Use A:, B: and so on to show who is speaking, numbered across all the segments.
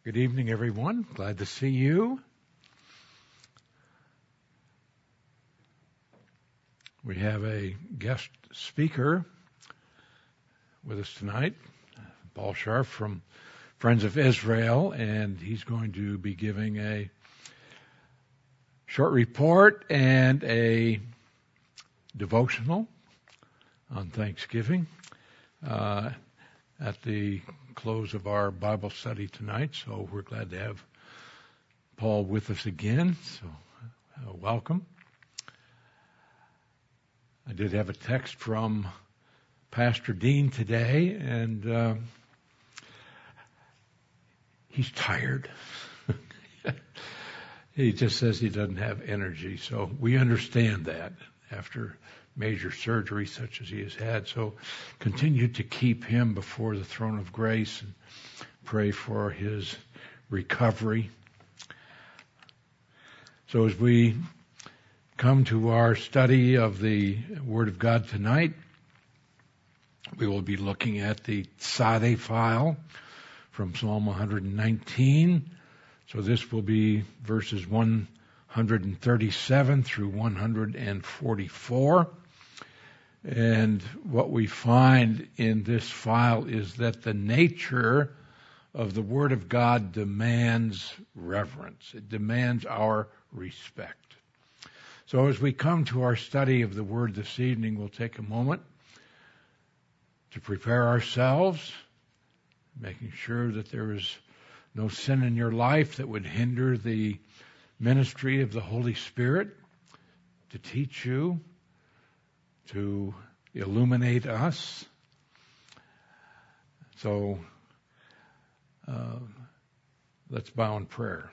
A: Good evening, everyone. Glad to see you. We have a guest speaker with us tonight, Paul Scharf from Friends of Israel, and he's going to be giving a short report and a devotional on Thanksgiving at the close of our Bible study tonight. So we're glad to have Paul with us again. So welcome. I did have a text from Pastor Dean today, and he's tired. He just says he doesn't have energy. So we understand that after major surgery such as he has had. So continue to keep him before the throne of grace and pray for his recovery. So as we come to our study of the Word of God tonight, we will be looking at the Tzadeh file from Psalm 119. So this will be verses 137 through 144. And what we find in this file is that the nature of the Word of God demands reverence. It demands our respect. So as we come to our study of the Word this evening, we'll take a moment to prepare ourselves, making sure that there is no sin in your life that would hinder the ministry of the Holy Spirit to teach you, to illuminate us. So let's bow in prayer.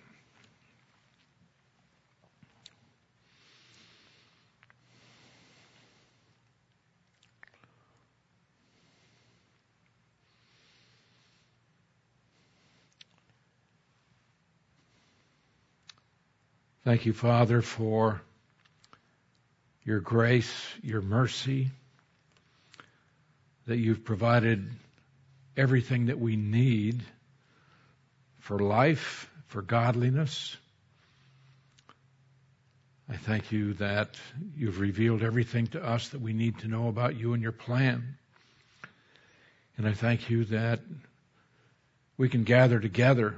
A: Thank you, Father, for your grace, your mercy, that you've provided everything that we need for life, for godliness. I thank you that you've revealed everything to us that we need to know about you and your plan. And I thank you that we can gather together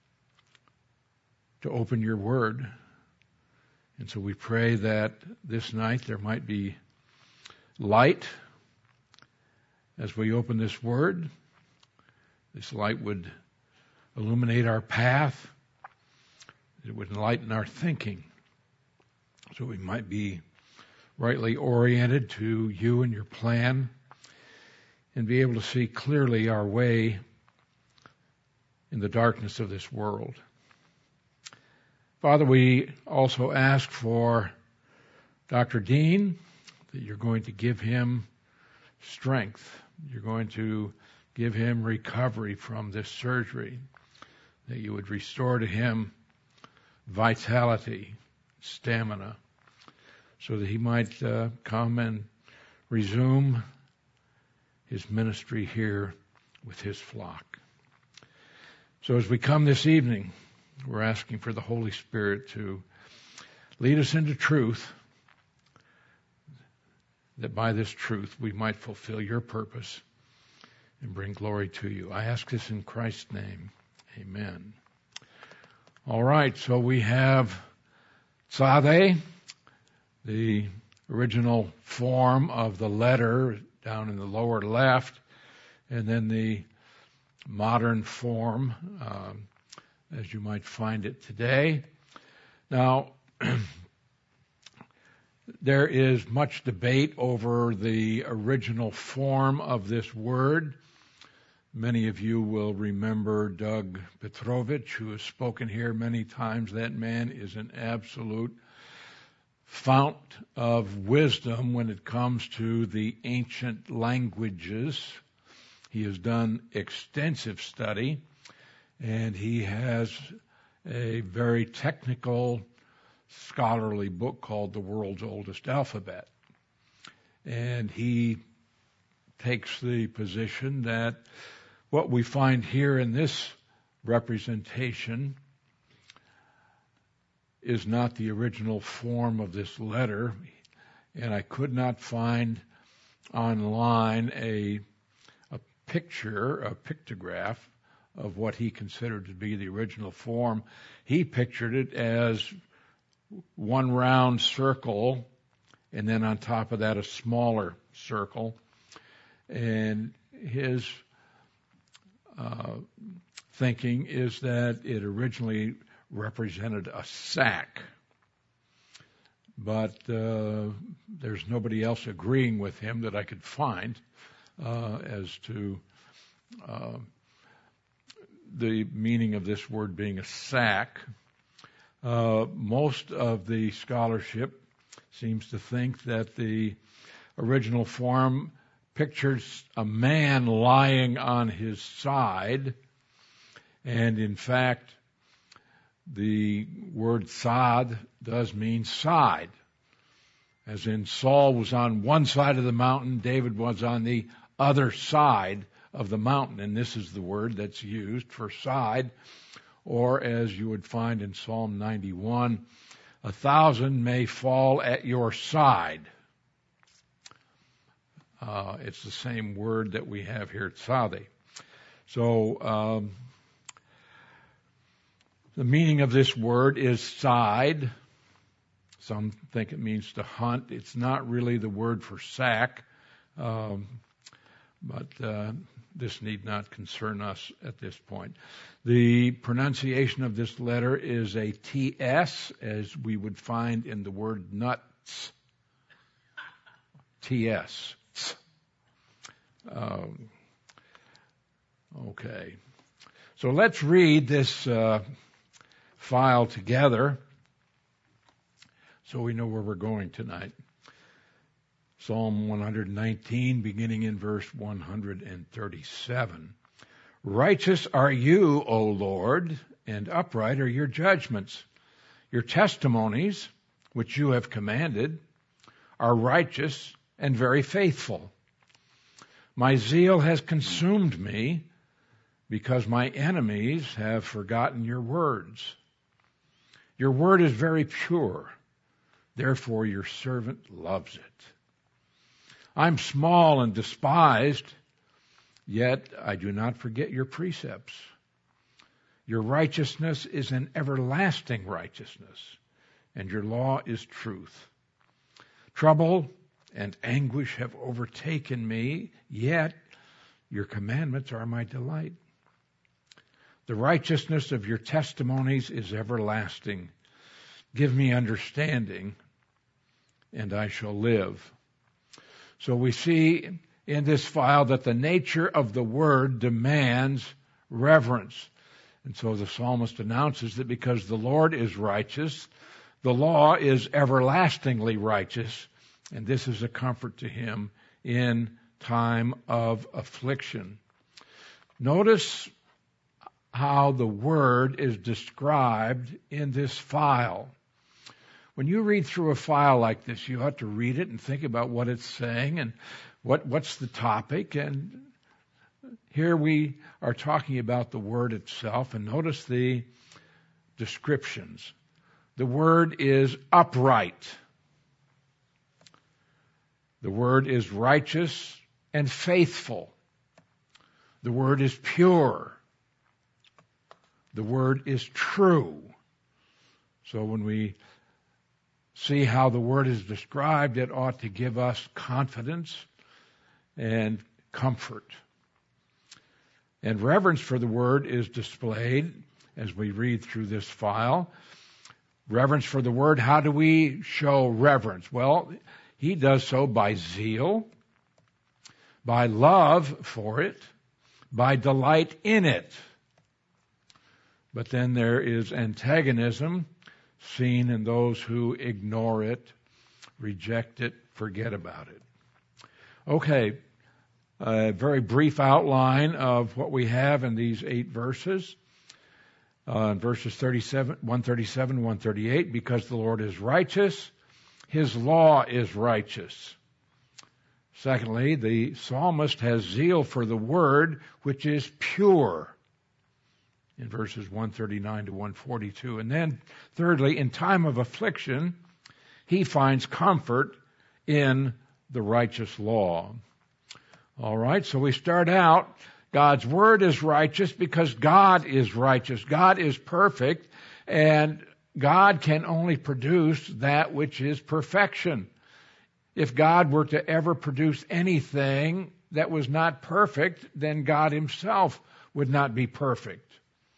A: to open your word. And so we pray that this night there might be light as we open this word. This light would illuminate our path. It would enlighten our thinking so we might be rightly oriented to you and your plan and be able to see clearly our way in the darkness of this world. Father, we also ask for Dr. Dean, that you're going to give him strength. You're going to give him recovery from this surgery, that you would restore to him vitality, stamina, so that he might come and resume his ministry here with his flock. So as we come this evening, we're asking for the Holy Spirit to lead us into truth, that by this truth we might fulfill your purpose and bring glory to you. I ask this in Christ's name. Amen. All right, so we have Tzadeh, the original form of the letter down in the lower left, and then the modern form as you might find it today. Now, there is much debate over the original form of this word. Many of you will remember Doug Petrovich, who has spoken here many times. That man is an absolute fount of wisdom when it comes to the ancient languages. He has done extensive study, and he has a very technical, scholarly book called The World's Oldest Alphabet. And he takes the position that what we find here in this representation is not the original form of this letter, and I could not find online a picture, a pictograph of what he considered to be the original form. He pictured it as one round circle, and then on top of that a smaller circle. And his thinking is that it originally represented a sack. But there's nobody else agreeing with him that I could find as to the meaning of this word being a sack. Most of the scholarship seems to think that the original form pictures a man lying on his side, and in fact, the word sad does mean side, as in Saul was on one side of the mountain, David was on the other side of the mountain, and this is the word that's used for side, or as you would find in Psalm 91, 1,000 may fall at your side. It's the same word that we have here at Sade. So the meaning of this word is side. Some think it means to hunt. It's not really the word for sack, but this need not concern us at this point. The pronunciation of this letter is a TS, as we would find in the word nuts. TS. Okay. So let's read this file together so we know where we're going tonight. Psalm 119, beginning in verse 137. Righteous are you, O Lord, and upright are your judgments. Your testimonies, which you have commanded, are righteous and very faithful. My zeal has consumed me because my enemies have forgotten your words. Your word is very pure, therefore your servant loves it. I'm small and despised, yet I do not forget your precepts. Your righteousness is an everlasting righteousness, and your law is truth. Trouble and anguish have overtaken me, yet your commandments are my delight. The righteousness of your testimonies is everlasting. Give me understanding, and I shall live. So we see in this file that the nature of the word demands reverence. And so the psalmist announces that because the Lord is righteous, the law is everlastingly righteous, and this is a comfort to him in time of affliction. Notice how the word is described in this file. When you read through a file like this, you have to read it and think about what it's saying and what's the topic. And here we are talking about the word itself, and notice the descriptions. The word is upright. The word is righteous and faithful. The word is pure. The word is true. So when we see how the word is described, it ought to give us confidence and comfort. And reverence for the word is displayed as we read through this file. Reverence for the word, how do we show reverence? Well, he does so by zeal, by love for it, by delight in it. But then there is antagonism seen in those who ignore it, reject it, forget about it. Okay, a very brief outline of what we have in these 8 verses. In verses 137, 138, because the Lord is righteous, his law is righteous. Secondly, the psalmist has zeal for the word, which is pure. in verses 139 to 142. And then, thirdly, in time of affliction, he finds comfort in the righteous law. All right, so we start out, God's Word is righteous because God is righteous. God is perfect, and God can only produce that which is perfection. If God were to ever produce anything that was not perfect, then God himself would not be perfect.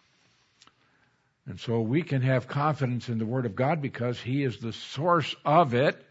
A: And so we can have confidence in the Word of God because he is the source of it.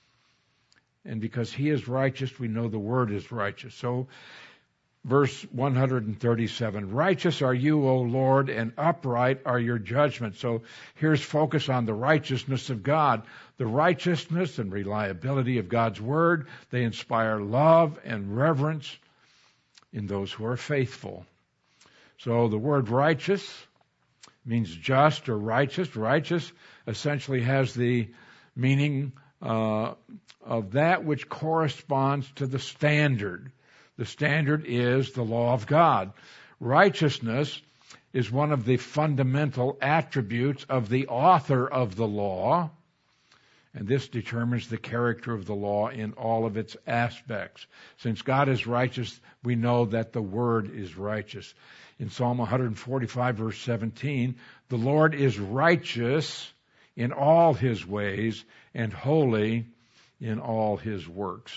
A: And because he is righteous, we know the Word is righteous. So, verse 137, righteous are you, O Lord, and upright are your judgments. So here's focus on the righteousness of God. The righteousness and reliability of God's Word, they inspire love and reverence in those who are faithful. So the word righteous means just or righteous. Righteous essentially has the meaning of that which corresponds to the standard. The standard is the law of God. Righteousness is one of the fundamental attributes of the author of the law, and this determines the character of the law in all of its aspects. Since God is righteous, we know that the Word is righteous. In Psalm 145, verse 17, the Lord is righteous in all his ways and holy in all his works.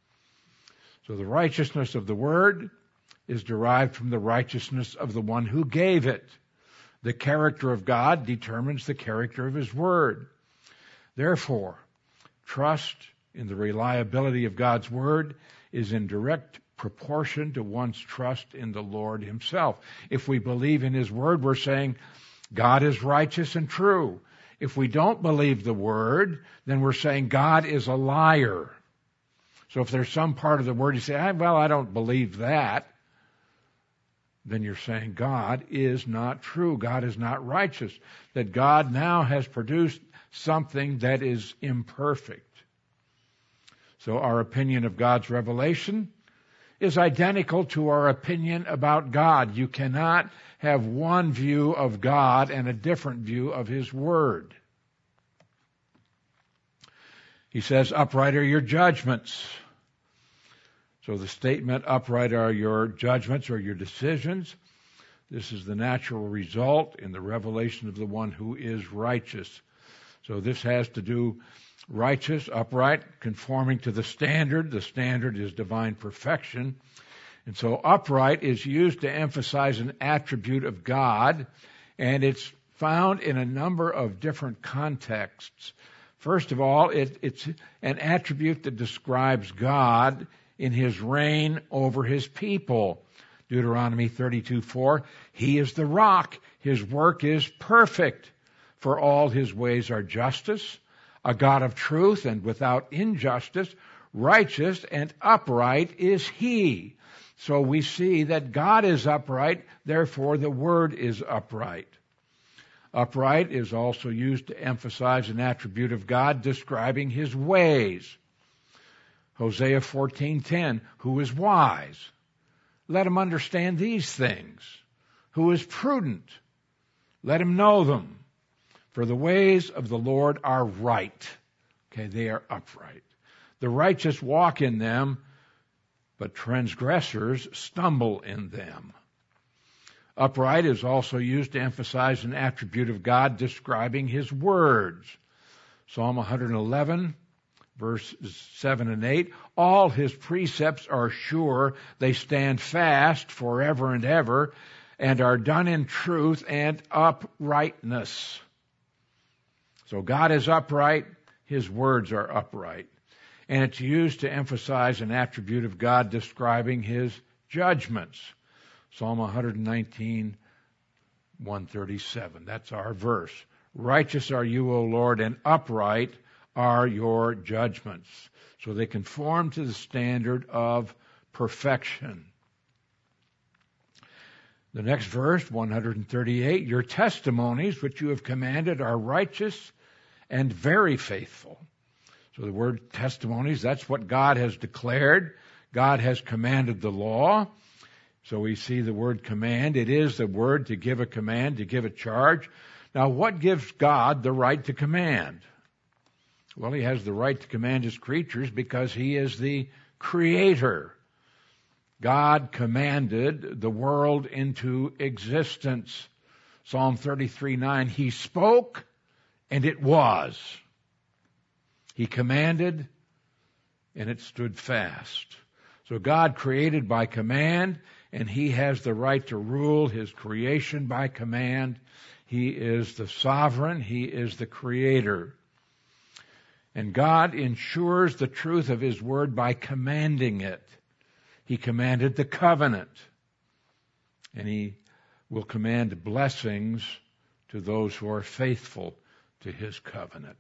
A: So the righteousness of the Word is derived from the righteousness of the one who gave it. The character of God determines the character of his Word. Therefore, trust in the reliability of God's Word is in direct proportion to one's trust in the Lord himself. If we believe in his Word, we're saying God is righteous and true. If we don't believe the Word, then we're saying God is a liar. So if there's some part of the Word you say, well, I don't believe that, then you're saying God is not true. God is not righteous. That God now has produced something that is imperfect. So our opinion of God's revelation is identical to our opinion about God. You cannot have one view of God and a different view of his Word. He says, upright are your judgments. So the statement, upright are your judgments or your decisions, this is the natural result in the revelation of the one who is righteous. So this has to do righteous, upright, conforming to the standard. The standard is divine perfection. And so upright is used to emphasize an attribute of God, and it's found in a number of different contexts. First of all, it's an attribute that describes God in his reign over his people. Deuteronomy 32:4, he is the rock. His work is perfect. For all his ways are justice, a God of truth and without injustice, righteous and upright is he. So we see that God is upright, therefore the Word is upright. Upright is also used to emphasize an attribute of God describing his ways. Hosea 14:10, who is wise? Let him understand these things. Who is prudent? Let him know them. For the ways of the Lord are right. Okay, they are upright. The righteous walk in them, but transgressors stumble in them. Upright is also used to emphasize an attribute of God describing his words. Psalm 111, verses 7 and 8, all his precepts are sure, they stand fast forever and ever, and are done in truth and uprightness. So God is upright, his words are upright. And it's used to emphasize an attribute of God describing his judgments. Psalm 119, 137. That's our verse. Righteous are you, O Lord, and upright are your judgments. So they conform to the standard of perfection. The next verse, 138, your testimonies which you have commanded are righteous and very faithful. So the word testimonies, that's what God has declared. God has commanded the law. So we see the word command. It is the word to give a command, to give a charge. Now, what gives God the right to command? Well, he has the right to command his creatures because he is the creator. God commanded the world into existence. Psalm 33:9, he spoke and it was. He commanded and it stood fast. So God created by command, and he has the right to rule his creation by command. He is the sovereign. He is the creator. And God ensures the truth of his word by commanding it. He commanded the covenant, and he will command blessings to those who are faithful to his covenant.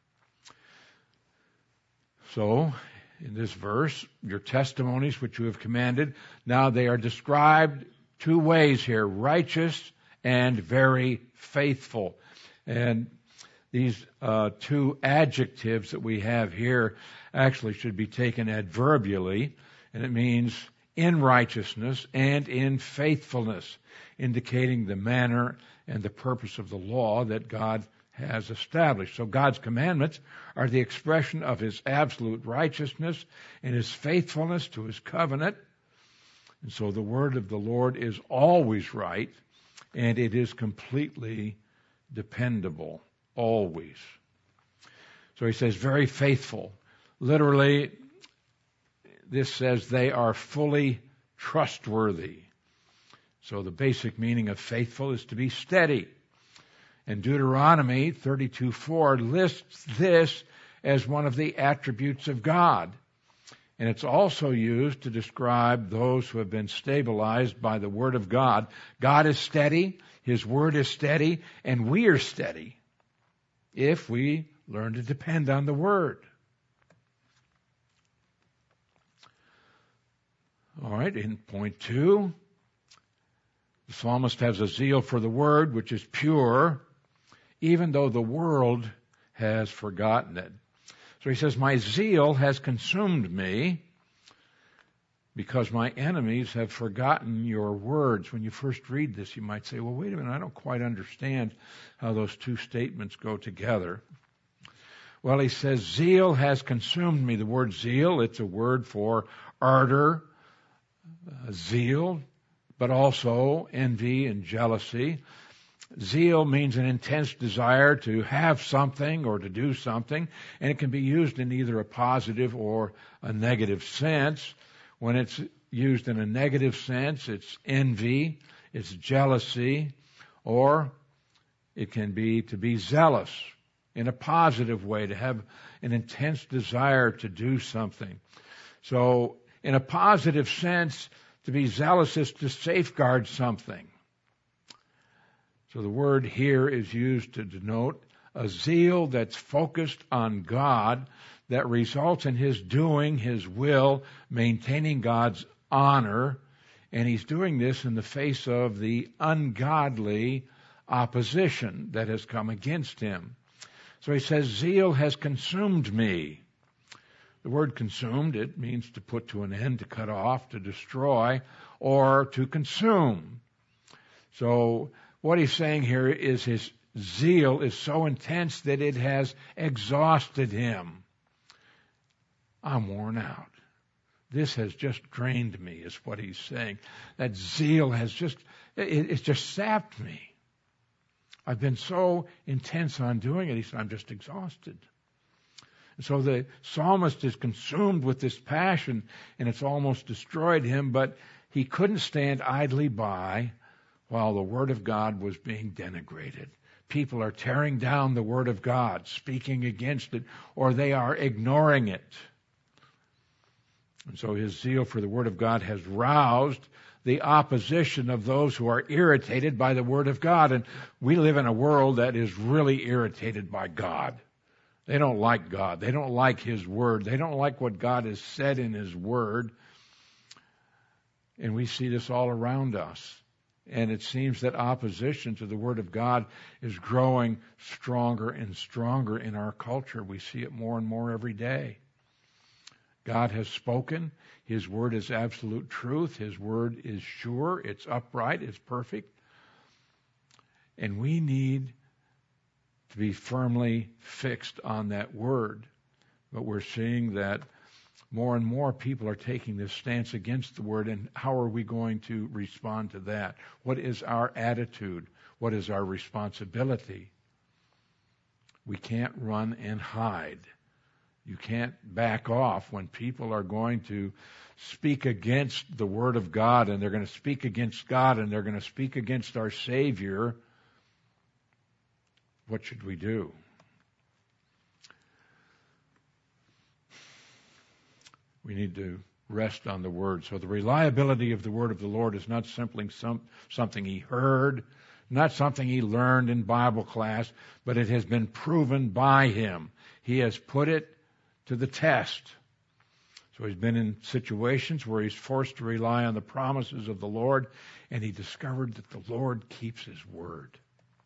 A: So, in this verse, your testimonies which you have commanded, now they are described two ways here, righteous and very faithful. And these two adjectives that we have here actually should be taken adverbially, and it means in righteousness and in faithfulness, indicating the manner and the purpose of the law that God has established. So God's commandments are the expression of his absolute righteousness and his faithfulness to his covenant. And so the word of the Lord is always right, and it is completely dependable, always. So he says, very faithful. Literally, this says they are fully trustworthy. So the basic meaning of faithful is to be steady. And Deuteronomy 32:4 lists this as one of the attributes of God. And it's also used to describe those who have been stabilized by the Word of God. God is steady, his Word is steady, and we are steady if we learn to depend on the Word. All right, in point 2, the psalmist has a zeal for the Word, which is pure, even though the world has forgotten it. So he says, my zeal has consumed me because my enemies have forgotten your words. When you first read this, you might say, well, wait a minute, I don't quite understand how those two statements go together. Well, he says, zeal has consumed me. The word zeal, it's a word for ardor, zeal, but also envy and jealousy. Zeal means an intense desire to have something or to do something, and it can be used in either a positive or a negative sense. When it's used in a negative sense, it's envy, it's jealousy, or it can be to be zealous in a positive way, to have an intense desire to do something. So, in a positive sense, to be zealous is to safeguard something. So the word here is used to denote a zeal that's focused on God, that results in his doing his will, maintaining God's honor, and he's doing this in the face of the ungodly opposition that has come against him. So he says, zeal has consumed me. The word consumed, it means to put to an end, to cut off, to destroy, or to consume. So what he's saying here is his zeal is so intense that it has exhausted him. I'm worn out. This has just drained me, is what he's saying. That zeal has it's just sapped me. I've been so intense on doing it. He said, I'm just exhausted. And so the psalmist is consumed with this passion, and it's almost destroyed him, but he couldn't stand idly by while the Word of God was being denigrated. People are tearing down the Word of God, speaking against it, or they are ignoring it. And so his zeal for the Word of God has roused the opposition of those who are irritated by the Word of God. And we live in a world that is really irritated by God. They don't like God. They don't like his Word. They don't like what God has said in his Word. And we see this all around us. And it seems that opposition to the Word of God is growing stronger and stronger in our culture. We see it more and more every day. God has spoken. His word is absolute truth. His word is sure. It's upright. It's perfect. And we need to be firmly fixed on that word. But we're seeing that more and more people are taking this stance against the word, and how are we going to respond to that? What is our attitude? What is our responsibility? We can't run and hide. You can't back off when people are going to speak against the Word of God, and they're going to speak against God, and they're going to speak against our Savior. What should we do? We need to rest on the Word. So the reliability of the Word of the Lord is not simply something he heard, not something he learned in Bible class, but it has been proven by him. He has put it to the test. So he's been in situations where he's forced to rely on the promises of the Lord, and he discovered that the Lord keeps his word.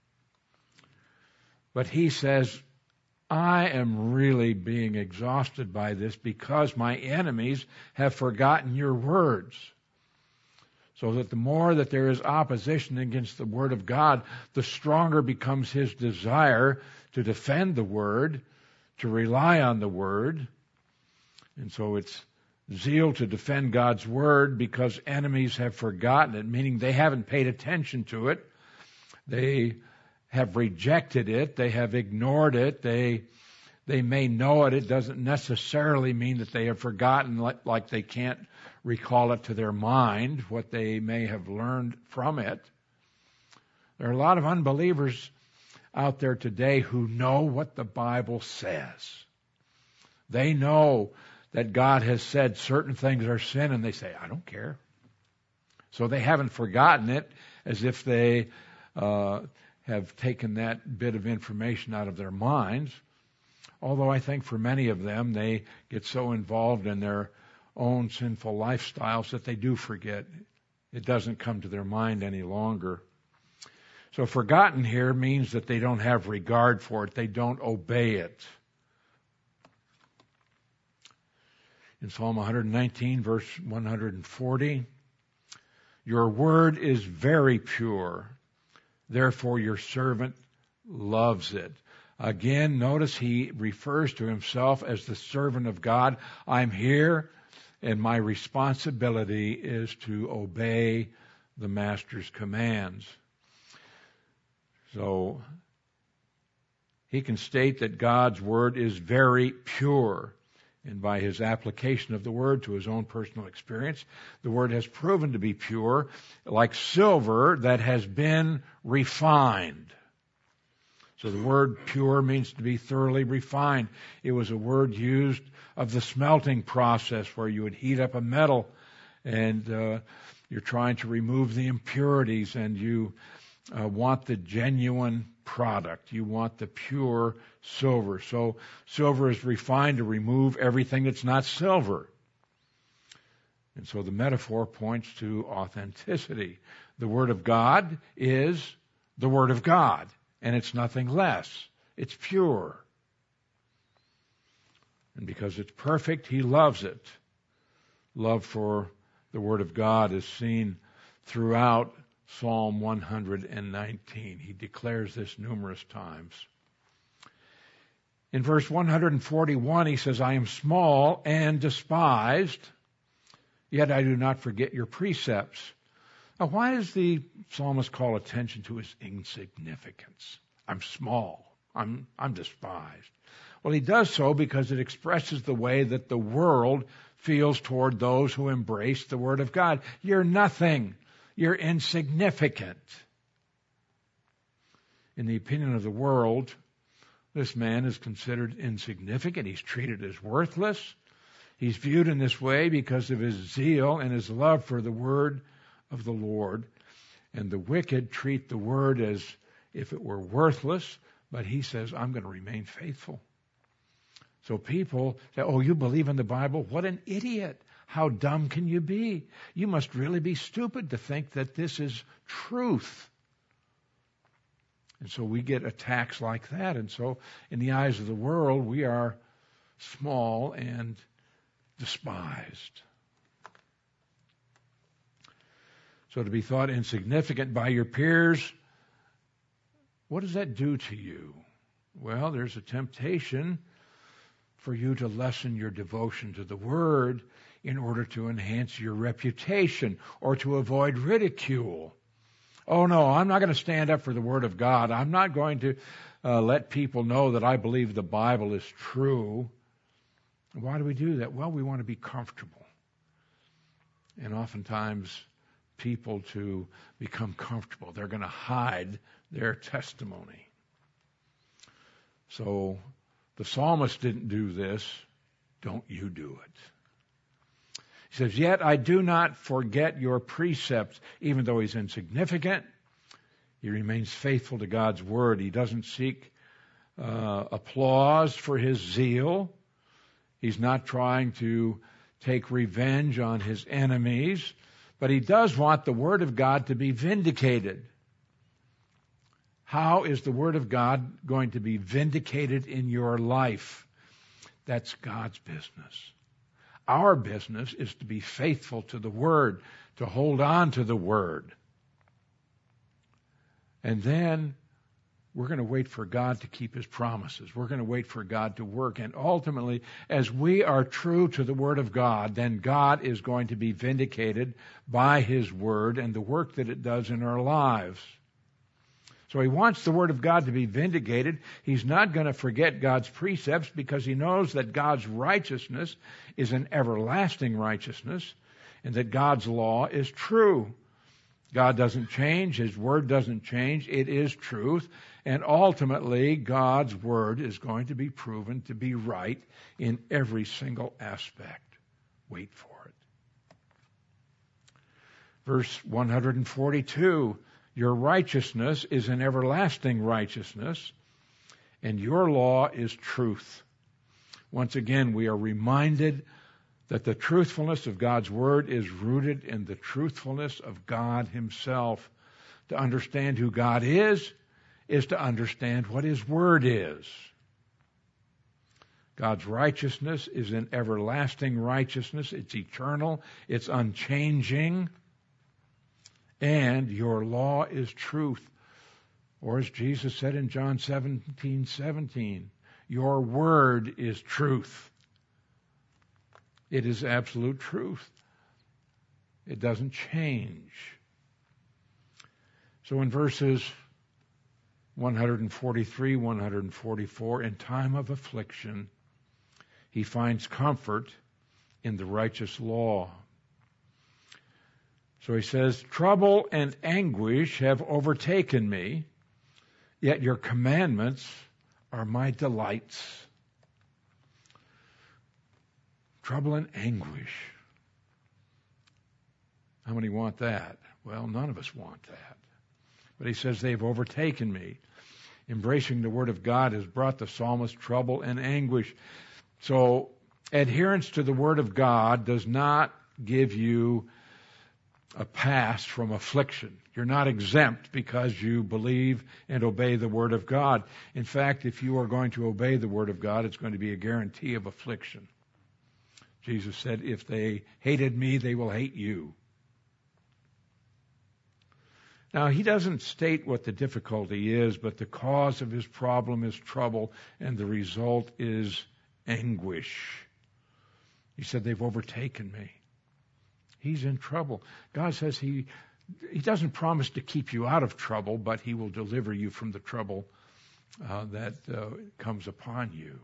A: But he says, I am really being exhausted by this because my enemies have forgotten your words. So that the more that there is opposition against the word of God, the stronger becomes his desire to defend the word, to rely on the word. And so it's zeal to defend God's word because enemies have forgotten it, meaning they haven't paid attention to it. They have rejected it. They have ignored it. They may know it. It doesn't necessarily mean that they have forgotten, like they can't recall it to their mind, what they may have learned from it. There are a lot of unbelievers out there today who know what the Bible says. They know that God has said certain things are sin, and they say, I don't care. So they haven't forgotten it, as if they have taken that bit of information out of their minds. Although I think for many of them, they get so involved in their own sinful lifestyles that they do forget. It doesn't come to their mind any longer. So forgotten here means that they don't have regard for it. They don't obey it. In Psalm 119, verse 140, your word is very pure, therefore your servant loves it. Again, notice he refers to himself as the servant of God. I'm here, and my responsibility is to obey the master's commands. So he can state that God's word is very pure. And by his application of the word to his own personal experience, the word has proven to be pure, like silver that has been refined. So the word pure means to be thoroughly refined. It was a word used of the smelting process where you would heat up a metal and you're trying to remove the impurities, and you want the genuine product. You want the pure silver. So silver is refined to remove everything that's not silver. And so the metaphor points to authenticity. The Word of God is the Word of God. And it's nothing less. It's pure. And because it's perfect, he loves it. Love for the Word of God is seen throughout Psalm 119. He declares this numerous times. In verse 141, he says, I am small and despised, yet I do not forget your precepts. Now, why does the psalmist call attention to his insignificance? I'm small. I'm despised. Well, he does so because it expresses the way that the world feels toward those who embrace the Word of God. You're nothing. You're insignificant. In the opinion of the world, this man is considered insignificant. He's treated as worthless. He's viewed in this way because of his zeal and his love for the Word of the Lord. And the wicked treat the word as if it were worthless, but he says, I'm going to remain faithful. So people say, oh, you believe in the Bible? What an idiot. How dumb can you be? You must really be stupid to think that this is truth. And so we get attacks like that. And so in the eyes of the world, we are small and despised. So to be thought insignificant by your peers, what does that do to you? Well, there's a temptation for you to lessen your devotion to the Word in order to enhance your reputation or to avoid ridicule. Oh no, I'm not going to stand up for the Word of God. I'm not going to let people know that I believe the Bible is true. Why do we do that? Well, we want to be comfortable. And oftentimes, people to become comfortable, they're going to hide their testimony. So the psalmist didn't do this. Don't you do it. He says, yet I do not forget your precepts. Even though he's insignificant, he remains faithful to God's word. He doesn't seek applause for his zeal. He's not trying to take revenge on his enemies, but he does want the Word of God to be vindicated. How is the Word of God going to be vindicated in your life? That's God's business. Our business is to be faithful to the Word, to hold on to the Word. And then we're going to wait for God to keep His promises. We're going to wait for God to work. And ultimately, as we are true to the Word of God, then God is going to be vindicated by His Word and the work that it does in our lives. So He wants the Word of God to be vindicated. He's not going to forget God's precepts because He knows that God's righteousness is an everlasting righteousness and that God's law is true. God doesn't change. His Word doesn't change. It is truth. And ultimately, God's Word is going to be proven to be right in every single aspect. Wait for it. Verse 142, your righteousness is an everlasting righteousness, and your law is truth. Once again, we are reminded that the truthfulness of God's Word is rooted in the truthfulness of God Himself. To understand who God is to understand what His Word is. God's righteousness is an everlasting righteousness. It's eternal. It's unchanging. And your law is truth. Or as Jesus said in John 17:17, your Word is truth. It is absolute truth. It doesn't change. So in verses 143, 144, in time of affliction, he finds comfort in the righteous law. So he says, trouble and anguish have overtaken me, yet your commandments are my delights. Trouble and anguish. How many want that? Well, none of us want that. But he says they've overtaken me. Embracing the Word of God has brought the psalmist trouble and anguish. So adherence to the Word of God does not give you a pass from affliction. You're not exempt because you believe and obey the Word of God. In fact, if you are going to obey the Word of God, it's going to be a guarantee of affliction. Jesus said, if they hated me, they will hate you. Now, he doesn't state what the difficulty is, but the cause of his problem is trouble, and the result is anguish. He said, they've overtaken me. He's in trouble. God says he doesn't promise to keep you out of trouble, but he will deliver you from the trouble that comes upon you.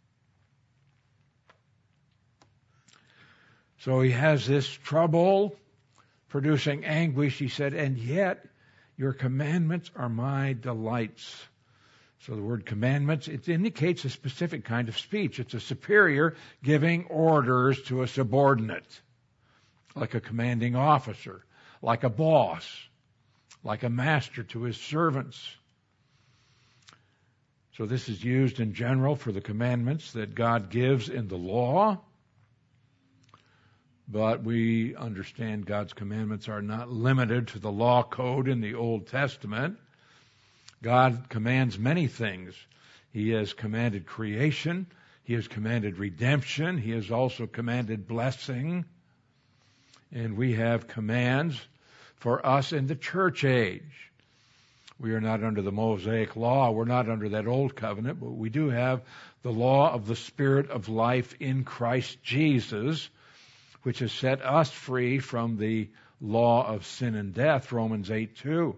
A: So he has this trouble producing anguish, he said, and yet your commandments are my delights. So the word commandments, it indicates a specific kind of speech. It's a superior giving orders to a subordinate, like a commanding officer, like a boss, like a master to his servants. So this is used in general for the commandments that God gives in the law. But we understand God's commandments are not limited to the law code in the Old Testament. God commands many things. He has commanded creation. He has commanded redemption. He has also commanded blessing. And we have commands for us in the church age. We are not under the Mosaic law. We're not under that old covenant, but we do have the law of the Spirit of life in Christ Jesus, which has set us free from the law of sin and death, Romans 8:2.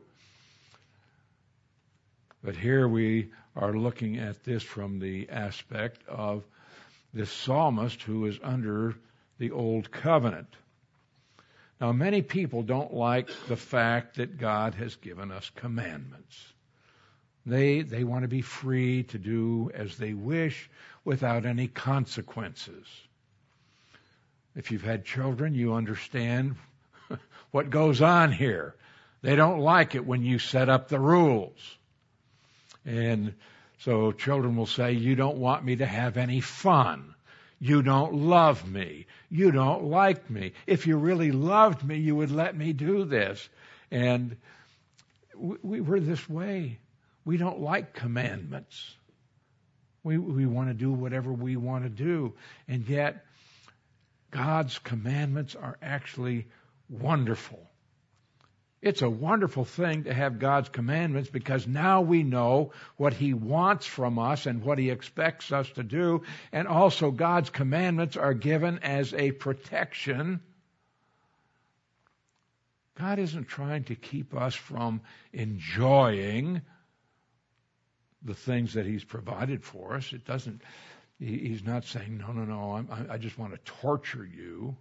A: But here we are looking at this from the aspect of this psalmist who is under the old covenant. Now, many people don't like the fact that God has given us commandments. They want to be free to do as they wish without any consequences. If you've had children, you understand what goes on here. They don't like it when you set up the rules. And so children will say, you don't want me to have any fun. You don't love me. You don't like me. If you really loved me, you would let me do this. And we're this way. We don't like commandments. We want to do whatever we want to do. And yet, God's commandments are actually wonderful. It's a wonderful thing to have God's commandments because now we know what He wants from us and what He expects us to do. And also God's commandments are given as a protection. God isn't trying to keep us from enjoying the things that He's provided for us. He's not saying, no, I just want to torture you.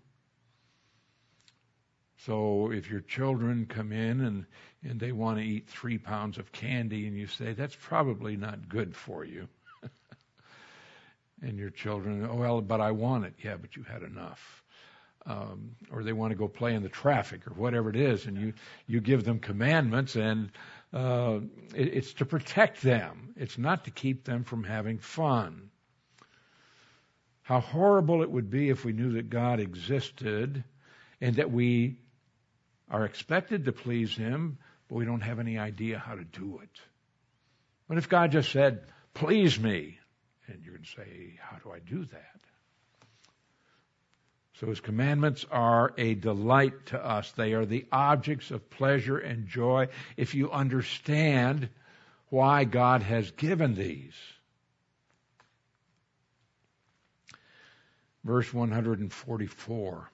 A: So if your children come in and they want to eat 3 pounds of candy and you say, that's probably not good for you. And your children, oh, well, but I want it. Yeah, but you had enough. Or they want to go play in the traffic or whatever it is, and you give them commandments, and it's to protect them. It's not to keep them from having fun. How horrible it would be if we knew that God existed and that we are expected to please Him, but we don't have any idea how to do it. What if God just said, please me? And you're going to say, how do I do that? So His commandments are a delight to us. They are the objects of pleasure and joy if you understand why God has given these. Verse 144.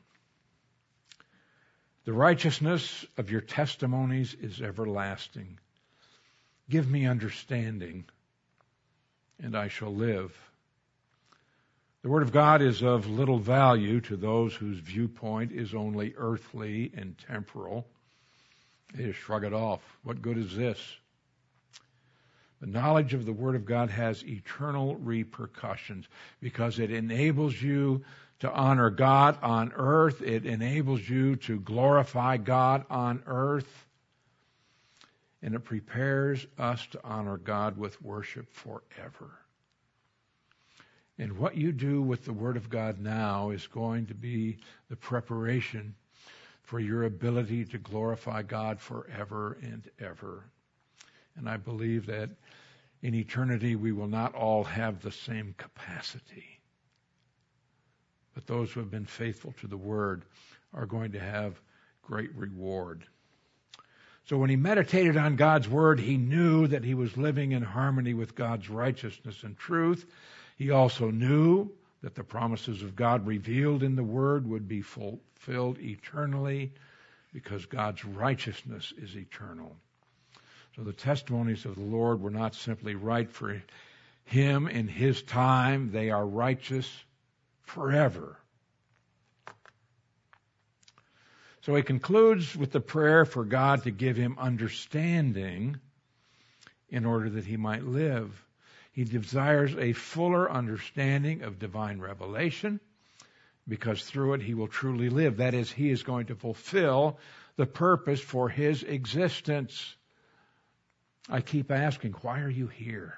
A: The righteousness of your testimonies is everlasting. Give me understanding, and I shall live. The Word of God is of little value to those whose viewpoint is only earthly and temporal. They just shrug it off. What good is this? The knowledge of the Word of God has eternal repercussions because it enables you to honor God on earth. It enables you to glorify God on earth. And it prepares us to honor God with worship forever. And what you do with the Word of God now is going to be the preparation for your ability to glorify God forever and ever. And I believe that in eternity we will not all have the same capacity. But those who have been faithful to the Word are going to have great reward. So when he meditated on God's Word, he knew that he was living in harmony with God's righteousness and truth. He also knew that the promises of God revealed in the Word would be fulfilled eternally because God's righteousness is eternal. So the testimonies of the Lord were not simply right for him in his time. They are righteous forever. So he concludes with the prayer for God to give him understanding in order that he might live. He desires a fuller understanding of divine revelation because through it he will truly live. That is, he is going to fulfill the purpose for his existence. I keep asking, why are you here?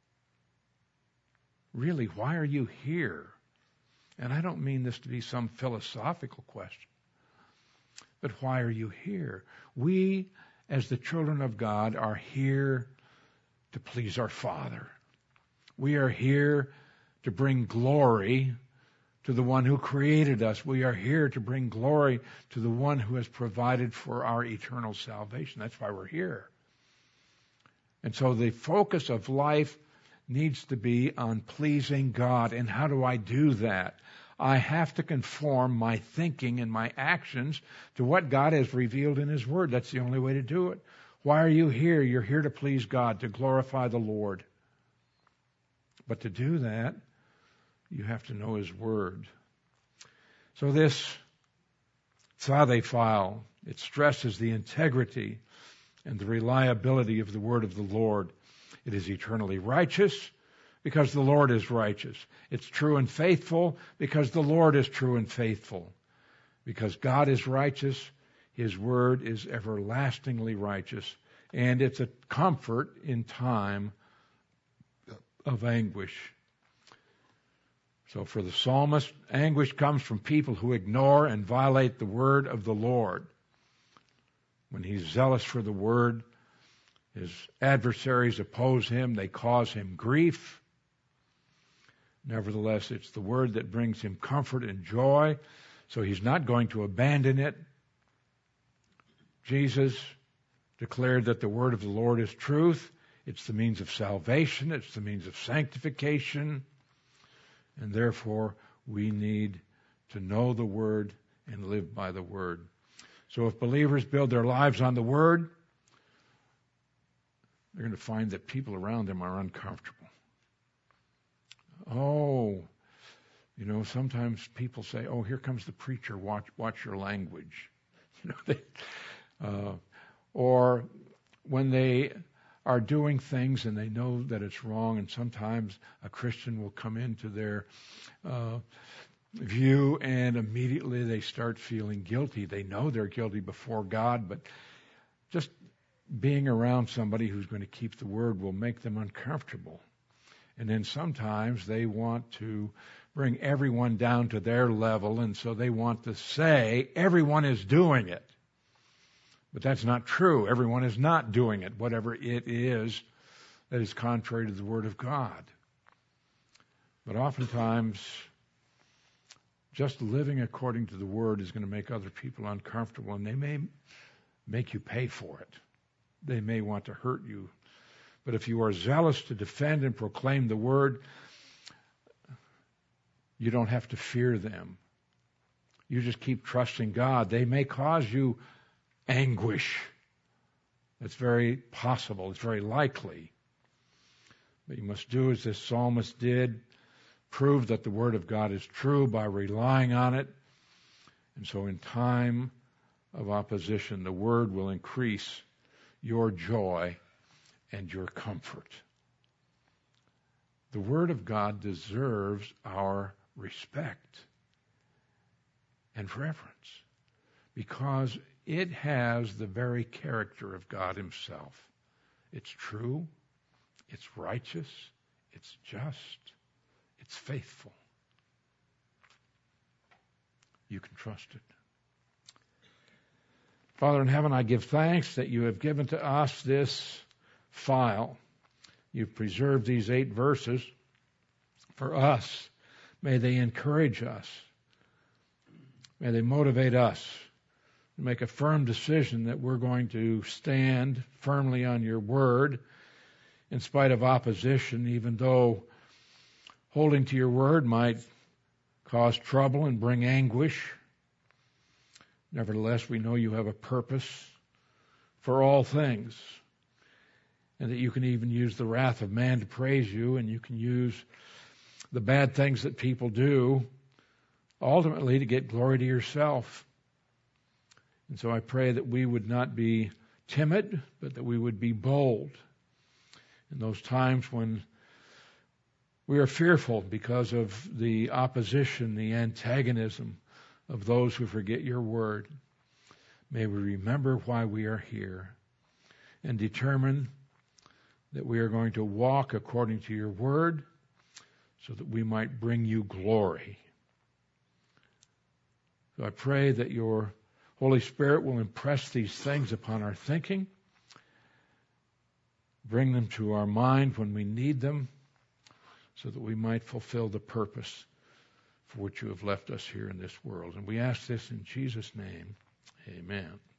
A: Really, why are you here? And I don't mean this to be some philosophical question. But why are you here? We, as the children of God, are here to please our Father. We are here to bring glory to the one who created us. We are here to bring glory to the one who has provided for our eternal salvation. That's why we're here. And so the focus of life needs to be on pleasing God. And how do I do that? I have to conform my thinking and my actions to what God has revealed in His Word. That's the only way to do it. Why are you here? You're here to please God, to glorify the Lord. But to do that, you have to know His Word. So this Tzaddik file, it stresses the integrity and the reliability of the Word of the Lord. It is eternally righteous because the Lord is righteous. It's true and faithful because the Lord is true and faithful. Because God is righteous, His Word is everlastingly righteous, and it's a comfort in time of anguish. So for the psalmist, anguish comes from people who ignore and violate the word of the Lord. When he's zealous for the word, his adversaries oppose him, they cause him grief. Nevertheless, it's the word that brings him comfort and joy, so he's not going to abandon it. Jesus declared that the word of the Lord is truth. It's the means of salvation. It's the means of sanctification. And therefore, we need to know the Word and live by the Word. So if believers build their lives on the Word, they're going to find that people around them are uncomfortable. Sometimes people say, "Oh, here comes the preacher. Watch your language." Or when they are doing things and they know that it's wrong, and sometimes a Christian will come into their view and immediately they start feeling guilty. They know they're guilty before God, but just being around somebody who's going to keep the word will make them uncomfortable. And then sometimes they want to bring everyone down to their level, and so they want to say everyone is doing it. But that's not true. Everyone is not doing it, whatever it is that is contrary to the Word of God. But oftentimes, just living according to the Word is going to make other people uncomfortable, and they may make you pay for it. They may want to hurt you. But if you are zealous to defend and proclaim the Word, you don't have to fear them. You just keep trusting God. They may cause you anguish. It's very possible. It's very likely. But you must do as this psalmist did. Prove that the Word of God is true by relying on it. And so in time of opposition, the Word will increase your joy and your comfort. The Word of God deserves our respect and reverence because it has the very character of God Himself. It's true, it's righteous, it's just, it's faithful. You can trust it. Father in heaven, I give thanks that you have given to us this file. You've preserved these 8 verses for us. May they encourage us. May they motivate us to make a firm decision that we're going to stand firmly on your word in spite of opposition, even though holding to your word might cause trouble and bring anguish. Nevertheless, we know you have a purpose for all things, and that you can even use the wrath of man to praise you, and you can use the bad things that people do ultimately to get glory to yourself. And so I pray that we would not be timid, but that we would be bold in those times when we are fearful because of the opposition, the antagonism of those who forget your word. May we remember why we are here and determine that we are going to walk according to your word so that we might bring you glory. So I pray that your Holy Spirit will impress these things upon our thinking, bring them to our mind when we need them, so that we might fulfill the purpose for which you have left us here in this world. And we ask this in Jesus' name. Amen.